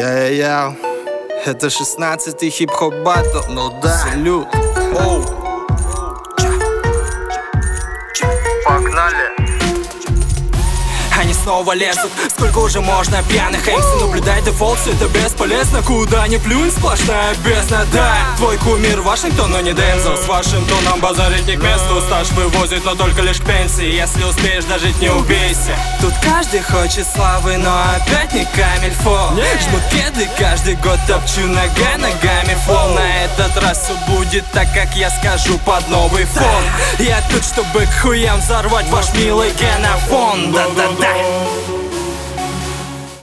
Яу-яу-яу. Это 16-й хип-хоп баттл. Ну да. Салют. Оу. Погнали. Они снова лезут, сколько уже можно пьяных MC наблюдай дефолт, все это бесполезно. Куда ни плюнь, сплошная бездна. Да, твой кумир Вашингтон, но не Дензел. С Вашингтоном базарить не к месту. Стаж вывозит, но только лишь к пенсии. Если успеешь дожить, не убейся. Тут каждый хочет славы, но опять не камильфо. Жмут кеды, каждый год топчу ногами фол. На этот раз все будет так, как я скажу, под новый фон. Я тут, чтобы к хуям взорвать ваш милый генофон. Да-да-да.